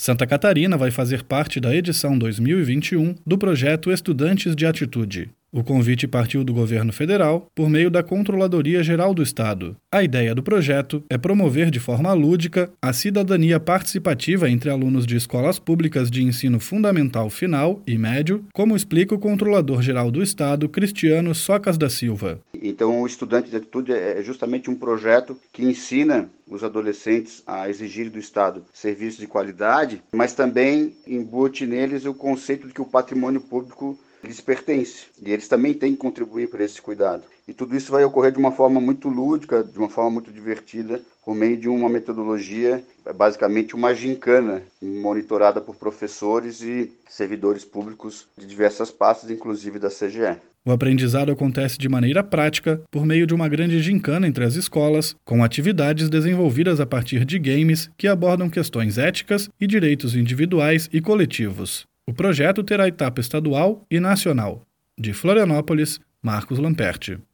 Santa Catarina vai fazer parte da edição 2021 do projeto Estudantes de Atitude. O convite partiu do governo federal por meio da Controladoria Geral do Estado. A ideia do projeto é promover de forma lúdica a cidadania participativa entre alunos de escolas públicas de ensino fundamental final e médio, como explica o Controlador Geral do Estado, Cristiano Socas da Silva. Então, o Estudante de Atitude é justamente um projeto que ensina os adolescentes a exigir do Estado serviços de qualidade, mas também embute neles o conceito de que o patrimônio público lhes pertence, e eles também têm que contribuir para esse cuidado. E tudo isso vai ocorrer de uma forma muito lúdica, de uma forma muito divertida, por meio de uma metodologia, basicamente uma gincana, monitorada por professores e servidores públicos de diversas pastas, inclusive da CGE. O aprendizado acontece de maneira prática, por meio de uma grande gincana entre as escolas, com atividades desenvolvidas a partir de games que abordam questões éticas e direitos individuais e coletivos. O projeto terá etapa estadual e nacional. De Florianópolis, Marcos Lamperti.